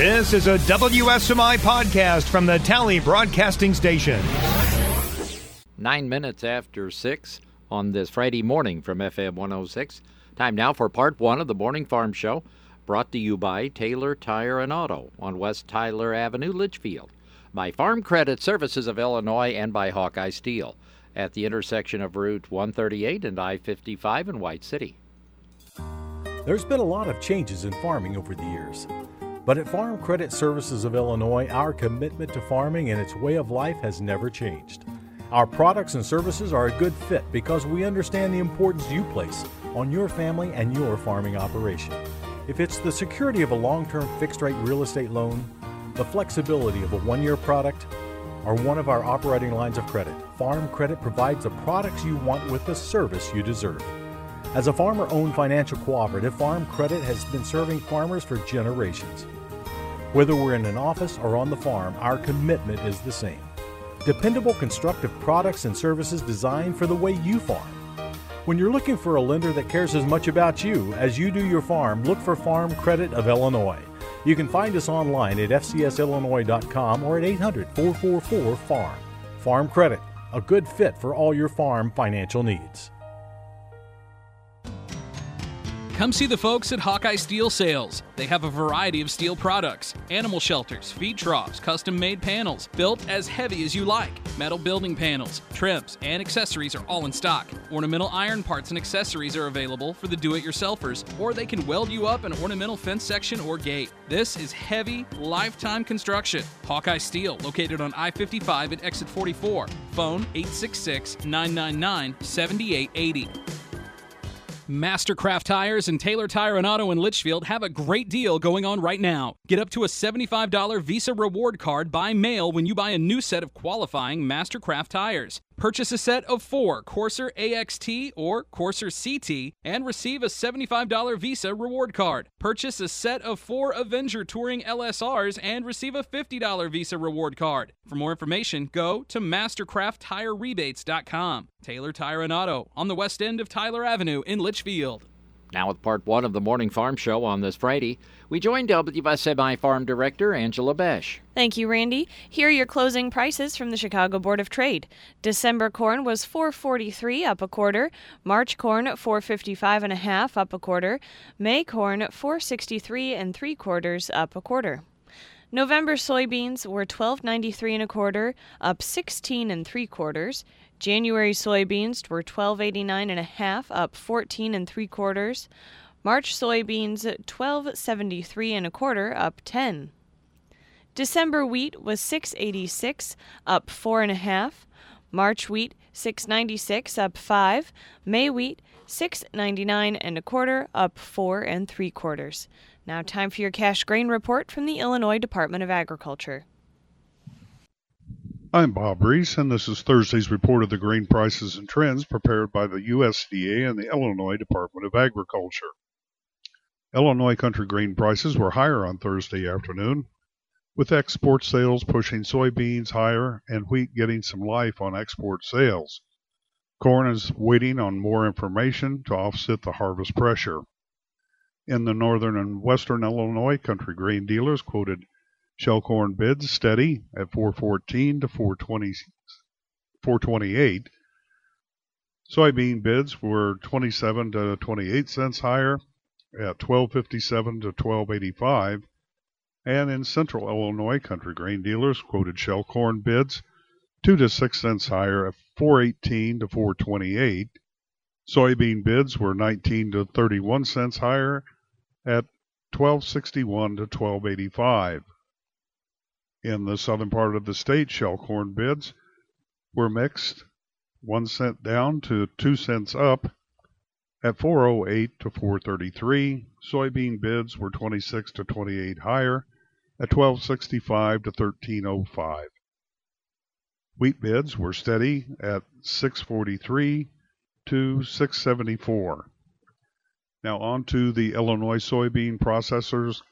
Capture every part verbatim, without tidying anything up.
This is a W S M I podcast from the Tally Broadcasting Station. Nine minutes after six on this Friday morning from F M one oh six. Time now for part one of the Morning Farm Show, brought to you by Taylor Tire and Auto on West Tyler Avenue, Litchfield, by Farm Credit Services of Illinois, and by Hawkeye Steel at the intersection of Route one thirty-eight and I fifty-five in White City. There's been a lot of changes in farming over the years. But at Farm Credit Services of Illinois, our commitment to farming and its way of life has never changed. Our products and services are a good fit because we understand the importance you place on your family and your farming operation. If it's the security of a long-term fixed-rate real estate loan, the flexibility of a one-year product, or one of our operating lines of credit, Farm Credit provides the products you want with the service you deserve. As a farmer-owned financial cooperative, Farm Credit has been serving farmers for generations. Whether we're in an office or on the farm, our commitment is the same. Dependable, constructive products and services designed for the way you farm. When you're looking for a lender that cares as much about you as you do your farm, look for Farm Credit of Illinois. You can find us online at f c s illinois dot com or at eight hundred, four four four, farm. Farm Credit, a good fit for all your farm financial needs. Come see the folks at Hawkeye Steel Sales. They have a variety of steel products, animal shelters, feed troughs, custom-made panels, built as heavy as you like. Metal building panels, trims, and accessories are all in stock. Ornamental iron parts and accessories are available for the do-it-yourselfers, or they can weld you up an ornamental fence section or gate. This is heavy, lifetime construction. Hawkeye Steel, located on I fifty-five at exit forty-four. Phone eight six six, nine nine nine, seven eight eight zero. Mastercraft Tires and Taylor Tire and Auto in Litchfield have a great deal going on right now. Get up to a seventy-five dollars Visa reward card by mail when you buy a new set of qualifying Mastercraft tires. Purchase a set of four Corsair A X T or Corsair C T and receive a seventy-five dollars Visa reward card. Purchase a set of four Avenger Touring L S Rs and receive a fifty dollars Visa reward card. For more information, go to mastercraft tire rebates dot com. Taylor Tire and Auto on the west end of Tyler Avenue in Litchfield. Now with part one of the Morning Farm Show on this Friday, we join W S M I Farm Director Angela Besch. Thank you, Randy. Here are your closing prices from the Chicago Board of Trade. December corn was four forty-three, up a quarter. March corn four fifty-five and a half, up a quarter. May corn four sixty-three and three quarters, up a quarter. November soybeans were twelve ninety-three and a quarter, up sixteen and three quarters. January soybeans were twelve eighty-nine and a half, up fourteen and three quarters. March soybeans twelve seventy-three and a quarter, up ten. December wheat was six eighty-six, up four and a half. March wheat six ninety-six, up five. May wheat six ninety-nine and a quarter, up four and three quarters. Now time for your cash grain report from the Illinois Department of Agriculture. I'm Bob Reese, and this is Thursday's report of the grain prices and trends prepared by the U S D A and the Illinois Department of Agriculture. Illinois country grain prices were higher on Thursday afternoon, with export sales pushing soybeans higher and wheat getting some life on export sales. Corn is waiting on more information to offset the harvest pressure. In the northern and western Illinois, country grain dealers quoted shell corn bids steady at four fourteen to four twenty, four twenty-eight. Soybean bids were twenty-seven to twenty-eight cents higher at twelve fifty-seven to twelve eighty-five. And in central Illinois, country grain dealers quoted shell corn bids two to six cents higher at four eighteen to four twenty-eight. Soybean bids were nineteen to thirty-one cents higher at twelve sixty-one to twelve eighty-five. In the southern part of the state, shell corn bids were mixed, one cent down to two cents up at four oh eight to four thirty-three. Soybean bids were twenty-six to twenty-eight higher at twelve sixty-five to thirteen oh five. Wheat bids were steady at six forty-three to six seventy-four. Now on to the Illinois soybean processors.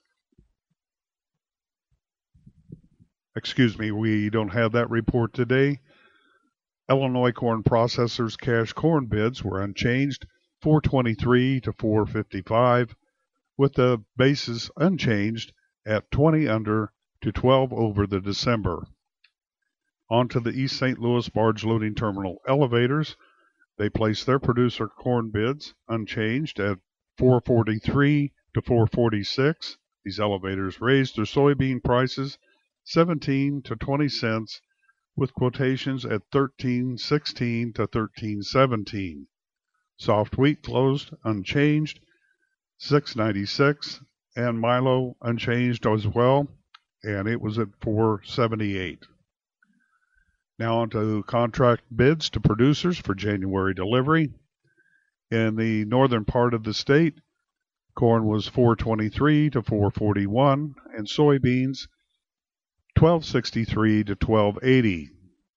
Excuse me, we don't have that report today. Illinois corn processors cash corn bids were unchanged, four twenty-three to four fifty-five, with the basis unchanged at twenty under to twelve over the December. On to the East Saint Louis Barge Loading Terminal elevators. They placed their producer corn bids unchanged at four forty-three to four forty-six. These elevators raised their soybean prices seventeen to twenty cents, with quotations at thirteen sixteen to thirteen seventeen. Soft wheat closed unchanged, six ninety-six, and Milo unchanged as well, and it was at four seventy-eight. Now on to contract bids to producers for January delivery. In the northern part of the state, corn was four twenty-three to four forty-one, and soybeans twelve sixty-three to twelve eighty.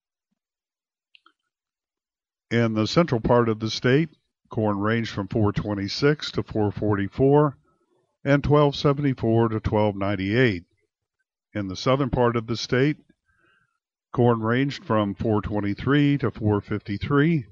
In the central part of the state, corn ranged from four twenty-six to four forty-four and twelve seventy-four to twelve ninety-eight. In the southern part of the state, corn ranged from four twenty-three to four fifty-three,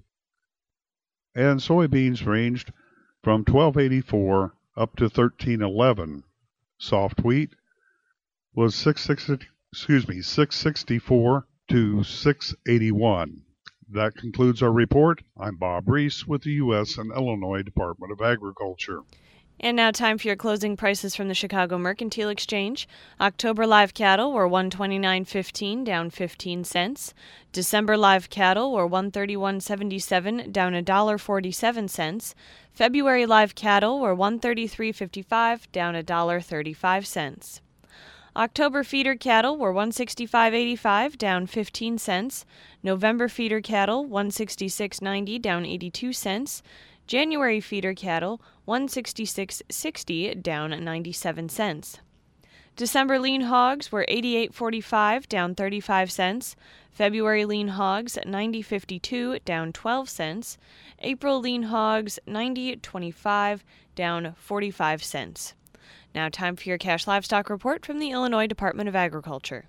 and soybeans ranged from twelve eighty-four up to thirteen eleven. Soft wheat was six sixty, excuse me, six sixty-four to six eighty-one. That concludes our report. I'm Bob Reese with the U S and Illinois Department of Agriculture. And now time for your closing prices from the Chicago Mercantile Exchange. October live cattle were one twenty-nine fifteen, down fifteen cents. December live cattle were one thirty-one seventy-seven, down one dollar forty-seven cents. February live cattle were one thirty-three fifty-five, down one dollar thirty-five cents. October feeder cattle were one sixty-five eighty-five, down fifteen cents. November feeder cattle one sixty-six ninety, down eighty-two cents. January feeder cattle one sixty-six sixty, down ninety-seven cents. December lean hogs were eighty-eight forty-five, down thirty-five cents. February lean hogs ninety fifty-two, down twelve cents. April lean hogs ninety twenty-five, down forty-five cents. Now time for your cash livestock report from the Illinois Department of Agriculture.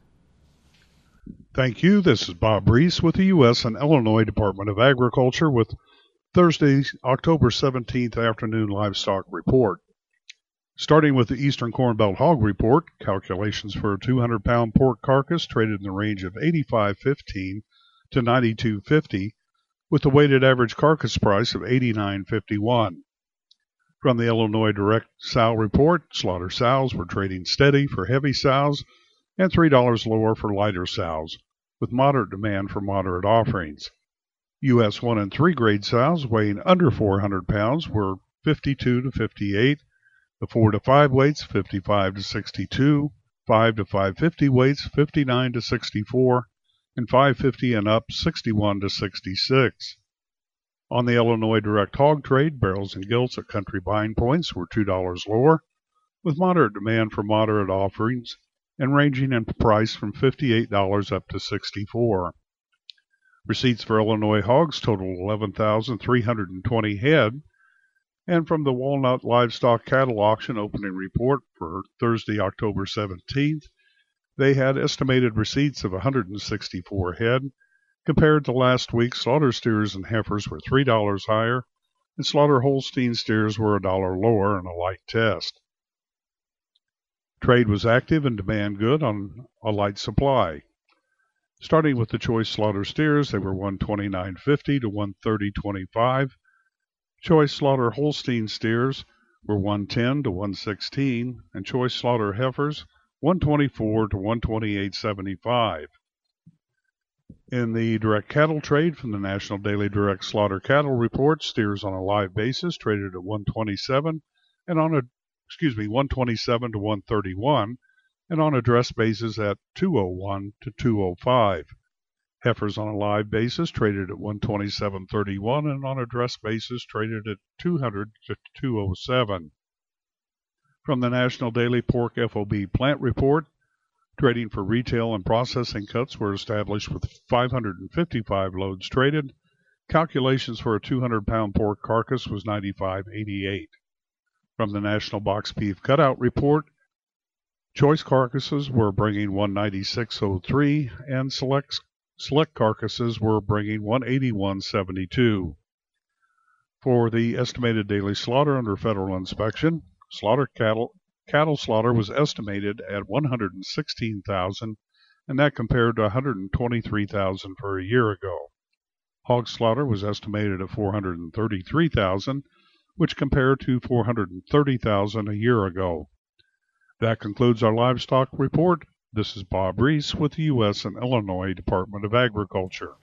Thank you. This is Bob Reese with the U S and Illinois Department of Agriculture with Thursday's October seventeenth afternoon livestock report. Starting with the Eastern Corn Belt Hog Report, calculations for a two hundred pound pork carcass traded in the range of eighty-five fifteen to ninety-two fifty, with a weighted average carcass price of eighty-nine fifty-one. From the Illinois Direct Sow Report, slaughter sows were trading steady for heavy sows and three dollars lower for lighter sows, with moderate demand for moderate offerings. U S one and three grade sows weighing under four hundred pounds were fifty-two to fifty-eight, the four to five weights fifty-five to sixty-two, five to five fifty weights fifty-nine to sixty-four, and five fifty and up sixty-one to sixty-six. On the Illinois Direct Hog Trade, barrels and gilts at country buying points were two dollars lower, with moderate demand for moderate offerings and ranging in price from fifty-eight dollars up to sixty-four dollars. Receipts for Illinois hogs totaled eleven thousand three hundred twenty head, and from the Walnut Livestock Cattle Auction opening report for Thursday, October seventeenth, they had estimated receipts of one hundred sixty-four head. Compared to last week, slaughter steers and heifers were three dollars higher, and slaughter Holstein steers were a dollar lower in a light test. Trade was active and demand good on a light supply. Starting with the choice slaughter steers, they were one twenty-nine fifty to one thirty twenty-five. Choice slaughter Holstein steers were one ten to one sixteen, and choice slaughter heifers one twenty-four to one twenty-eight seventy-five. In the direct cattle trade from the National Daily Direct Slaughter Cattle Report, steers on a live basis traded at one twenty-seven and on a excuse me one twenty-seven to one thirty-one, and on a dress basis at two oh one to two oh five. Heifers on a live basis traded at one twenty-seven thirty-one and on a dress basis traded at two hundred to two oh seven. From the National Daily Pork F O B Plant Report, trading for retail and processing cuts were established with five hundred fifty-five loads traded. Calculations for a two hundred pound pork carcass was ninety-five eighty-eight. From the National Box Beef Cutout Report, choice carcasses were bringing one ninety-six oh three and select select carcasses were bringing one eighty-one seventy-two. For the estimated daily slaughter under federal inspection, slaughter cattle Cattle slaughter was estimated at one hundred sixteen thousand, and that compared to one hundred twenty-three thousand for a year ago. Hog slaughter was estimated at four hundred thirty-three thousand, which compared to four hundred thirty thousand a year ago. That concludes our livestock report. This is Bob Reese with the U S and Illinois Department of Agriculture.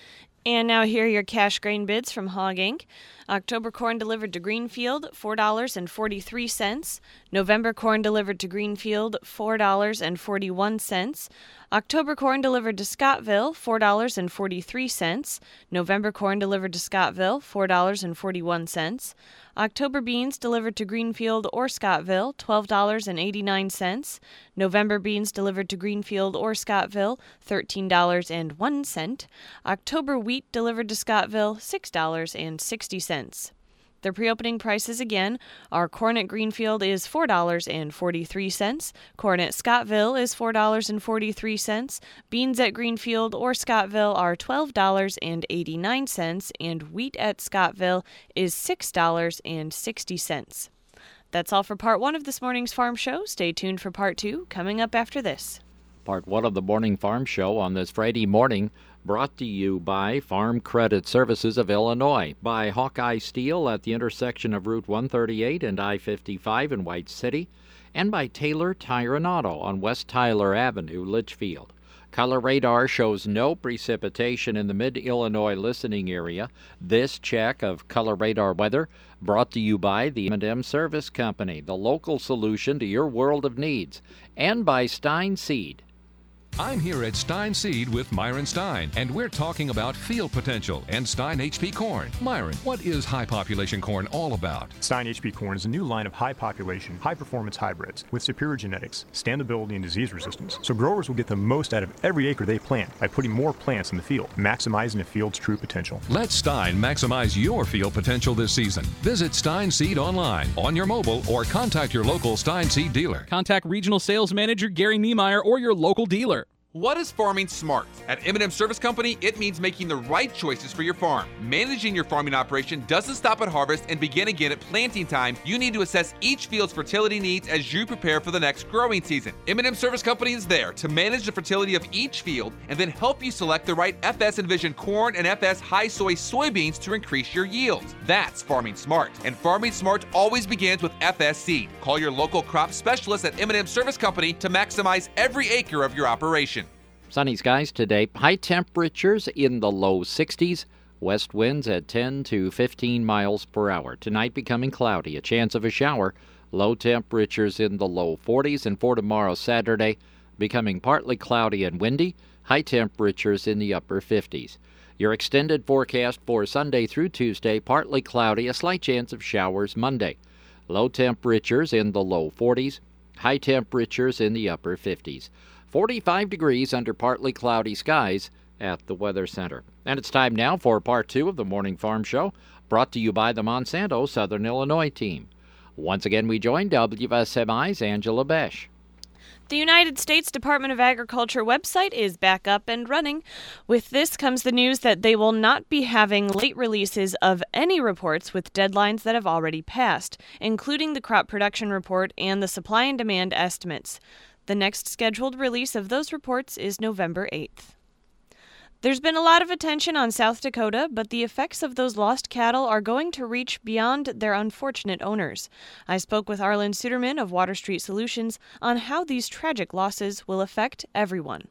And now here are your cash grain bids from Hog Incorporated. October corn delivered to Greenfield, four dollars and forty-three cents. November corn delivered to Greenfield, four dollars and forty-one cents. October corn delivered to Scottville, four dollars and forty-three cents. November corn delivered to Scottville, four dollars and forty-one cents. October beans delivered to Greenfield or Scottville, twelve dollars and eighty-nine cents. November beans delivered to Greenfield or Scottville, thirteen dollars and one cent. October wheat delivered to Scottville, six dollars and sixty cents. The pre-opening prices again are corn at Greenfield is four dollars and forty-three cents, corn at Scottville is four dollars and forty-three cents, beans at Greenfield or Scottville are twelve dollars and eighty-nine cents, and wheat at Scottville is six dollars and sixty cents. That's all for part one of this morning's Farm Show. Stay tuned for part two coming up after this. Part one of the Morning Farm Show on this Friday morning, brought to you by Farm Credit Services of Illinois, by Hawkeye Steel at the intersection of Route one thirty-eight and I fifty-five in White City, and by Taylor Tire and Auto on West Tyler Avenue, Litchfield. Color radar shows no precipitation in the mid-Illinois listening area. This check of color radar weather brought to you by the M and M Service Company, the local solution to your world of needs, and by Stein Seed. I'm here at Stein Seed with Myron Stein, and we're talking about field potential and Stein H P corn. Myron, what is high population corn all about? Stein H P corn is a new line of high population, high performance hybrids with superior genetics, standability, and disease resistance. So growers will get the most out of every acre they plant by putting more plants in the field, maximizing a field's true potential. Let Stein maximize your field potential this season. Visit Stein Seed online, on your mobile, or contact your local Stein Seed dealer. Contact Regional Sales Manager Gary Niemeyer or your local dealer. What is farming smart? At M and M Service Company, it means making the right choices for your farm. Managing your farming operation doesn't stop at harvest and begin again at planting time. You need to assess each field's fertility needs as you prepare for the next growing season. M and M Service Company is there to manage the fertility of each field and then help you select the right F S Envision corn and F S High Soy soybeans to increase your yields. That's farming smart. And farming smart always begins with F S Seed. Call your local crop specialist at M and M Service Company to maximize every acre of your operation. Sunny skies today, high temperatures in the low sixties, west winds at ten to fifteen miles per hour. Tonight becoming cloudy, a chance of a shower, low temperatures in the low forties, and for tomorrow, Saturday, becoming partly cloudy and windy, high temperatures in the upper fifties. Your extended forecast for Sunday through Tuesday, partly cloudy, a slight chance of showers Monday. Low temperatures in the low forties, high temperatures in the upper fifties. forty-five degrees under partly cloudy skies at the Weather Center. And it's time now for part two of the Morning Farm Show, brought to you by the Monsanto Southern Illinois team. Once again, we join W S M I's Angela Besh. The United States Department of Agriculture website is back up and running. With this comes the news that they will not be having late releases of any reports with deadlines that have already passed, including the crop production report and the supply and demand estimates. The next scheduled release of those reports is November eighth. There's been a lot of attention on South Dakota, but the effects of those lost cattle are going to reach beyond their unfortunate owners. I spoke with Arlen Suderman of Water Street Solutions on how these tragic losses will affect everyone.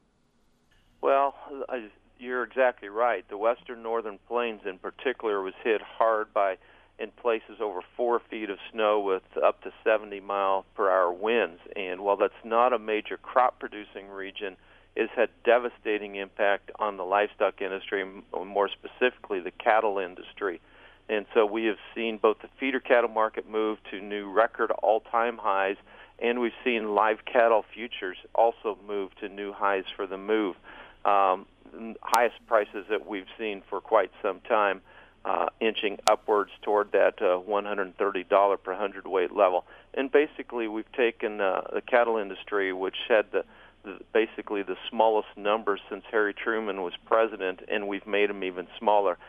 Well, you're exactly right. The western northern plains in particular was hit hard by, in places, over four feet of snow with up to seventy mile per hour winds. And while that's not a major crop-producing region, it's had devastating impact on the livestock industry, more specifically the cattle industry. And so we have seen both the feeder cattle market move to new record all-time highs, and we've seen live cattle futures also move to new highs for the move. Um, highest prices that we've seen for quite some time, uh, inching upwards toward that uh, one hundred thirty dollars per hundredweight level. And basically we've taken uh, the cattle industry, which had the basically the smallest numbers since Harry Truman was president, and we've made them even smaller.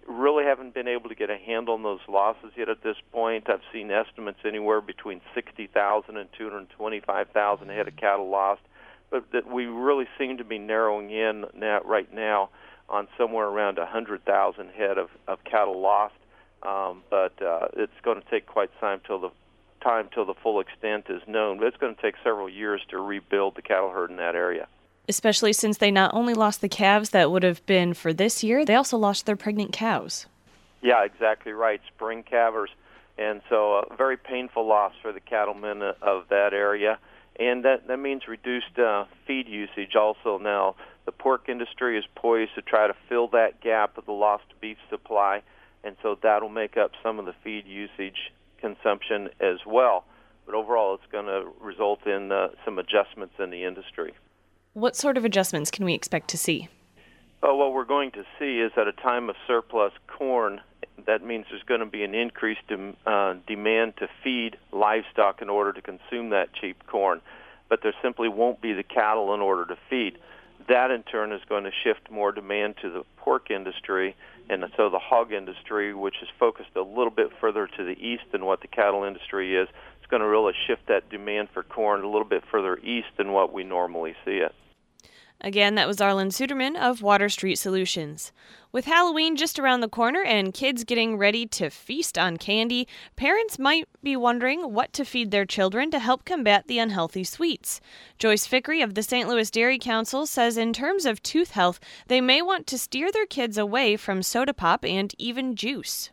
really haven't been able to get a handle on those losses yet at this point. I've seen estimates anywhere between sixty thousand and two hundred twenty-five thousand head of cattle lost, but that we really seem to be narrowing in now, right now on somewhere around one hundred thousand head of, of cattle lost. Um, but uh, it's going to take quite some time till the time till the full extent is known. But it's going to take several years to rebuild the cattle herd in that area. Especially since they not only lost the calves that would have been for this year, they also lost their pregnant cows. Yeah, exactly right. Spring calvers. And so a very painful loss for the cattlemen of that area. And that, that means reduced uh, feed usage also. Now, the pork industry is poised to try to fill that gap of the lost beef supply, and so that'll make up some of the feed usage consumption as well. But overall, it's going to result in uh, some adjustments in the industry. What sort of adjustments can we expect to see? Well, what we're going to see is at a time of surplus corn, that means there's going to be an increased dem- uh, demand to feed livestock in order to consume that cheap corn. But there simply won't be the cattle in order to feed. That, in turn, is going to shift more demand to the pork industry, and so the hog industry, which is focused a little bit further to the east than what the cattle industry is, is going to really shift that demand for corn a little bit further east than what we normally see it. Again, that was Arlen Suderman of Water Street Solutions. With Halloween just around the corner and kids getting ready to feast on candy, parents might be wondering what to feed their children to help combat the unhealthy sweets. Joyce Fickery of the Saint Louis Dairy Council says in terms of tooth health, they may want to steer their kids away from soda pop and even juice.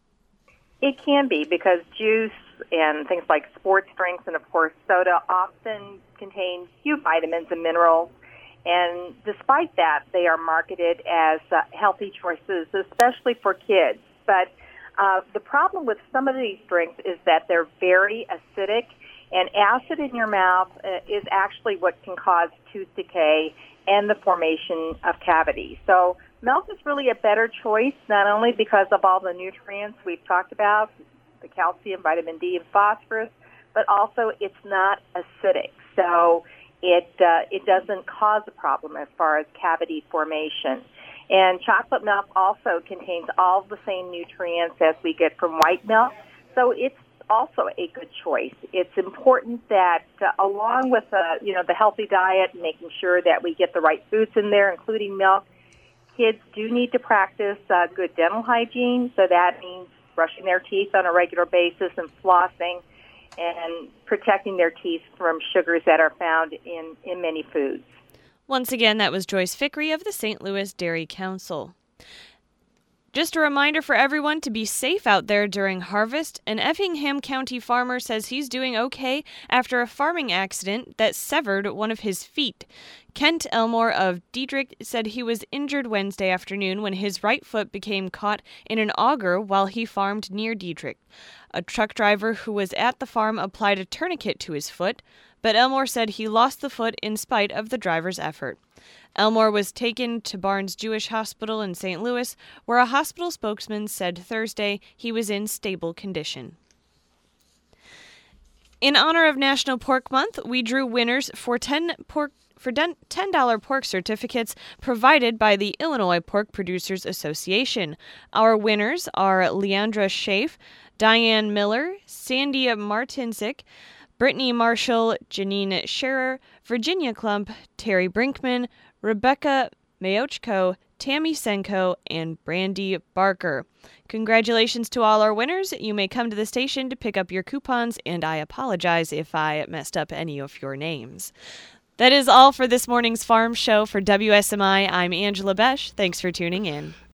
It can be, because juice and things like sports drinks and, of course, soda often contain few vitamins and minerals. And despite that, they are marketed as uh, healthy choices, especially for kids. But uh, the problem with some of these drinks is that they're very acidic, and acid in your mouth uh, is actually what can cause tooth decay and the formation of cavities. So milk is really a better choice, not only because of all the nutrients we've talked about, the calcium, vitamin D, and phosphorus, but also it's not acidic. So It uh, it doesn't cause a problem as far as cavity formation. And chocolate milk also contains all the same nutrients as we get from white milk, so it's also a good choice. It's important that uh, along with uh, you know the healthy diet, making sure that we get the right foods in there, including milk, kids do need to practice uh, good dental hygiene, so that means brushing their teeth on a regular basis and flossing, and protecting their teeth from sugars that are found in, in many foods. Once again, that was Joyce Fickery of the Saint Louis Dairy Council. Just a reminder for everyone to be safe out there during harvest. An Effingham County farmer says he's doing okay after a farming accident that severed one of his feet. Kent Elmore of Diedrich said he was injured Wednesday afternoon when his right foot became caught in an auger while he farmed near Diedrich. A truck driver who was at the farm applied a tourniquet to his foot, but Elmore said he lost the foot in spite of the driver's effort. Elmore was taken to Barnes Jewish Hospital in Saint Louis, where a hospital spokesman said Thursday he was in stable condition. In honor of National Pork Month, we drew winners for ten pork for ten dollars pork certificates provided by the Illinois Pork Producers Association. Our winners are Leandra Schaaf, Diane Miller, Sandy Martinsick, Brittany Marshall, Janine Scherer, Virginia Klump, Terry Brinkman, Rebecca Mayochko, Tammy Senko, and Brandy Barker. Congratulations to all our winners. You may come to the station to pick up your coupons, and I apologize if I messed up any of your names. That is all for this morning's Farm Show. For W S M I, I'm Angela Besh. Thanks for tuning in.